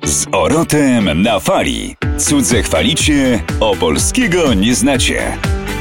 Z Orotem na fali. Cudze chwalicie, opolskiego nie znacie.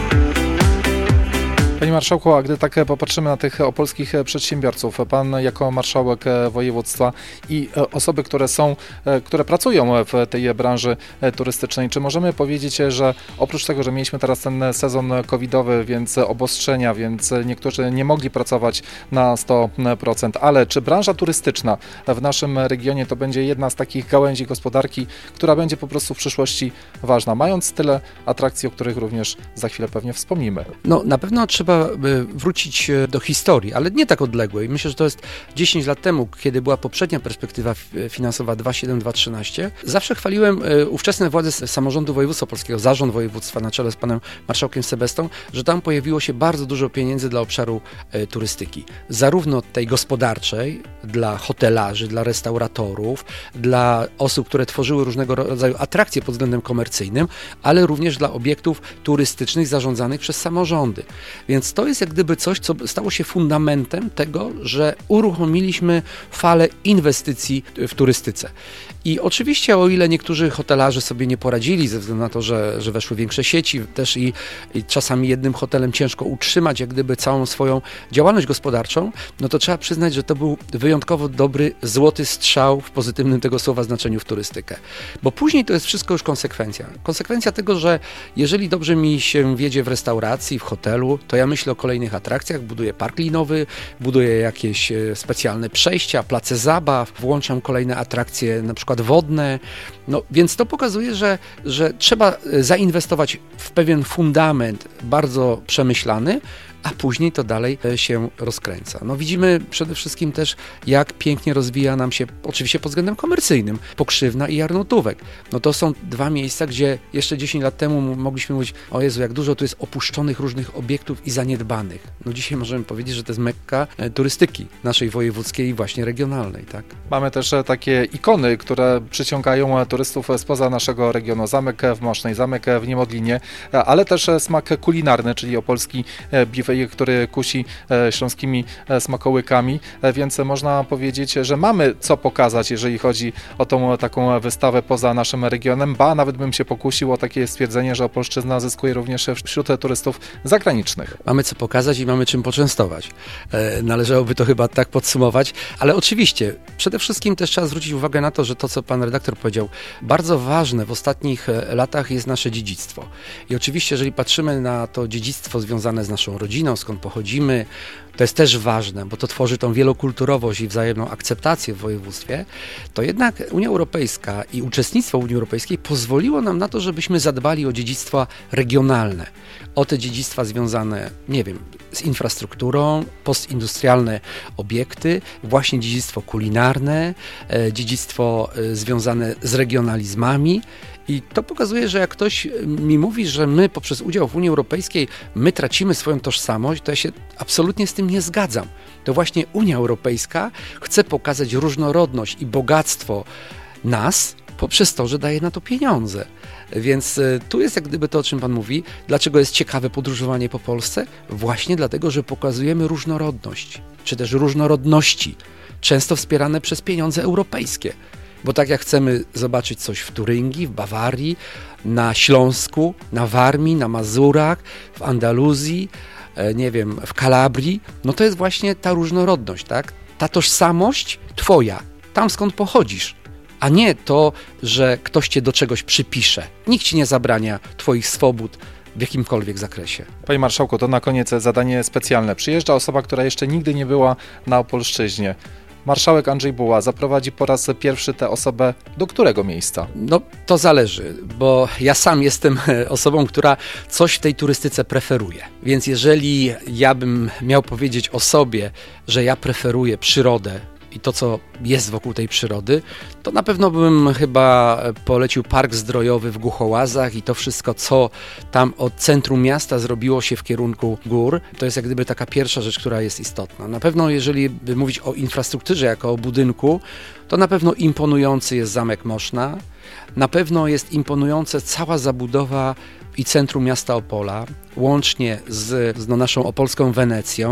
Panie marszałku, a gdy tak popatrzymy na tych opolskich przedsiębiorców, pan jako marszałek województwa i osoby, które pracują w tej branży turystycznej, czy możemy powiedzieć, że oprócz tego, że mieliśmy teraz ten sezon covidowy, więc obostrzenia, więc niektórzy nie mogli pracować na 100%, ale czy branża turystyczna w naszym regionie to będzie jedna z takich gałęzi gospodarki, która będzie po prostu w przyszłości ważna, mając tyle atrakcji, o których również za chwilę pewnie wspomnimy? No, na pewno trzeba wrócić do historii, ale nie tak odległej. Myślę, że to jest 10 lat temu, kiedy była poprzednia perspektywa finansowa 2,7-2,13. Zawsze chwaliłem ówczesne władze samorządu województwa polskiego, zarząd województwa na czele z panem marszałkiem Sebestą, że tam pojawiło się bardzo dużo pieniędzy dla obszaru turystyki. Zarówno tej gospodarczej, dla hotelarzy, dla restauratorów, dla osób, które tworzyły różnego rodzaju atrakcje pod względem komercyjnym, ale również dla obiektów turystycznych zarządzanych przez samorządy. Więc to jest jak gdyby coś, co stało się fundamentem tego, że uruchomiliśmy falę inwestycji w turystyce. I oczywiście, o ile niektórzy hotelarze sobie nie poradzili ze względu na to, że weszły większe sieci, też i czasami jednym hotelem ciężko utrzymać jak gdyby całą swoją działalność gospodarczą, no to trzeba przyznać, że to był wyjątkowo dobry, złoty strzał w pozytywnym tego słowa znaczeniu w turystykę. Bo później to jest wszystko już konsekwencja. Konsekwencja tego, że jeżeli dobrze mi się wiedzie w restauracji, w hotelu, to ja myślę o kolejnych atrakcjach, buduję park linowy, buduję jakieś specjalne przejścia, place zabaw, włączam kolejne atrakcje, na przykład wodne. No, więc to pokazuje, że trzeba zainwestować w pewien fundament bardzo przemyślany, a później to dalej się rozkręca. No widzimy przede wszystkim też, jak pięknie rozwija nam się, oczywiście pod względem komercyjnym, Pokrzywna i Jarnotówek. No to są dwa miejsca, gdzie jeszcze 10 lat temu mogliśmy mówić, o Jezu, jak dużo tu jest opuszczonych różnych obiektów i zaniedbanych. No dzisiaj możemy powiedzieć, że to jest mekka turystyki naszej wojewódzkiej i właśnie regionalnej, tak? Mamy też takie ikony, które przyciągają turystów spoza naszego regionu. Zamek w Mosznej, zamek w Niemodlinie, ale też smak kulinarny, czyli opolski beef, który kusi śląskimi smakołykami, więc można powiedzieć, że mamy co pokazać, jeżeli chodzi o tą taką wystawę poza naszym regionem, ba nawet bym się pokusił o takie stwierdzenie, że Opolszczyzna zyskuje również wśród turystów zagranicznych. Mamy co pokazać i mamy czym poczęstować. Należałoby to chyba tak podsumować, ale oczywiście przede wszystkim też trzeba zwrócić uwagę na to, że to, co pan redaktor powiedział, bardzo ważne w ostatnich latach jest nasze dziedzictwo. I oczywiście, jeżeli patrzymy na to dziedzictwo związane z naszą rodziną, skąd pochodzimy, to jest też ważne, bo to tworzy tą wielokulturowość i wzajemną akceptację w województwie, to jednak Unia Europejska i uczestnictwo Unii Europejskiej pozwoliło nam na to, żebyśmy zadbali o dziedzictwa regionalne, o te dziedzictwa związane, nie wiem, z infrastrukturą, postindustrialne obiekty, właśnie dziedzictwo kulinarne, dziedzictwo związane z regionalizmami. I to pokazuje, że jak ktoś mi mówi, że my poprzez udział w Unii Europejskiej my tracimy swoją tożsamość, to ja się absolutnie z tym nie zgadzam. To właśnie Unia Europejska chce pokazać różnorodność i bogactwo nas poprzez to, że daje na to pieniądze. Więc tu jest jak gdyby to, o czym pan mówi. Dlaczego jest ciekawe podróżowanie po Polsce? Właśnie dlatego, że pokazujemy różnorodność, czy też różnorodności, często wspierane przez pieniądze europejskie. Bo tak jak chcemy zobaczyć coś w Turyngii, w Bawarii, na Śląsku, na Warmii, na Mazurach, w Andaluzji, nie wiem, w Kalabrii, no to jest właśnie ta różnorodność, tak? Ta tożsamość twoja, tam skąd pochodzisz, a nie to, że ktoś cię do czegoś przypisze. Nikt ci nie zabrania twoich swobód w jakimkolwiek zakresie. Panie marszałku, to na koniec zadanie specjalne. Przyjeżdża osoba, która jeszcze nigdy nie była na Opolszczyźnie. Marszałek Andrzej Buła zaprowadzi po raz pierwszy tę osobę do którego miejsca? No to zależy, bo ja sam jestem osobą, która coś w tej turystyce preferuje. Więc jeżeli ja bym miał powiedzieć o sobie, że ja preferuję przyrodę i to, co jest wokół tej przyrody, to na pewno bym chyba polecił park zdrojowy w Głuchołazach i to wszystko, co tam od centrum miasta zrobiło się w kierunku gór, to jest jak gdyby taka pierwsza rzecz, która jest istotna. Na pewno, jeżeli by mówić o infrastrukturze jako o budynku, to na pewno imponujący jest Zamek Moszna, na pewno jest imponująca cała zabudowa i centrum miasta Opola, łącznie z naszą opolską Wenecją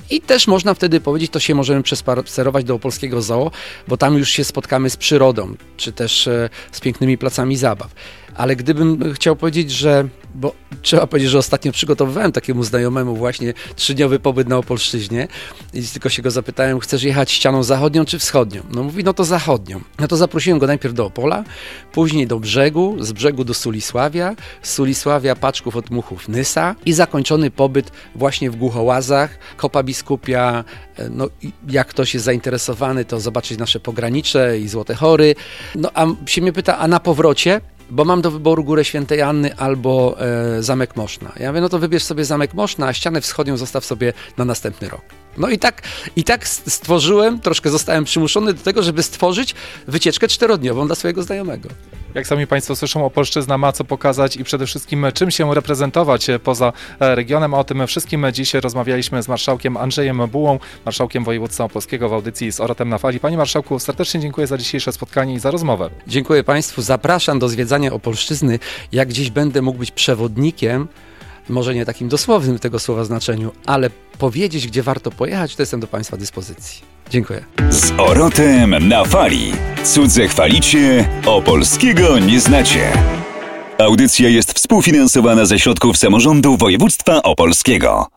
I też można wtedy powiedzieć, to się możemy przespacerować do opolskiego zoo, bo tam już się spotkamy z przyrodą, czy też z pięknymi placami zabaw. Ale gdybym chciał powiedzieć, bo trzeba powiedzieć, że ostatnio przygotowywałem takiemu znajomemu właśnie 3-dniowy pobyt na Opolszczyźnie i tylko się go zapytałem, chcesz jechać ścianą zachodnią czy wschodnią? No mówi, no to zachodnią. No to zaprosiłem go najpierw do Opola, później do brzegu, z brzegu do Sulisławia, z Sulisławia Paczków od Muchów Nysa i zakończony pobyt właśnie w Głuchołazach, Kopa Biskupia. No jak ktoś jest zainteresowany, to zobaczyć nasze pogranicze i Złote Chory. No a się mnie pyta, a na powrocie? Bo mam do wyboru Górę Świętej Anny albo Zamek Moszna. Ja mówię, no to wybierz sobie Zamek Moszna, a ścianę wschodnią zostaw sobie na następny rok. No i tak stworzyłem, troszkę zostałem przymuszony do tego, żeby stworzyć wycieczkę 4-dniową dla swojego znajomego. Jak sami Państwo słyszą, Opolszczyzna ma co pokazać i przede wszystkim czym się reprezentować poza regionem. O tym wszystkim dziś rozmawialiśmy z marszałkiem Andrzejem Bułą, marszałkiem województwa opolskiego w audycji z Orotem na Fali. Panie marszałku, serdecznie dziękuję za dzisiejsze spotkanie i za rozmowę. Dziękuję Państwu, zapraszam do zwiedzania Opolszczyzny. Jak gdzieś będę mógł być przewodnikiem, może nie takim dosłownym tego słowa znaczeniu, ale powiedzieć, gdzie warto pojechać, to jestem do Państwa dyspozycji. Dziękuję. Z Orotem na Fali. Cudze chwalicie, opolskiego nie znacie. Audycja jest współfinansowana ze środków samorządu województwa opolskiego.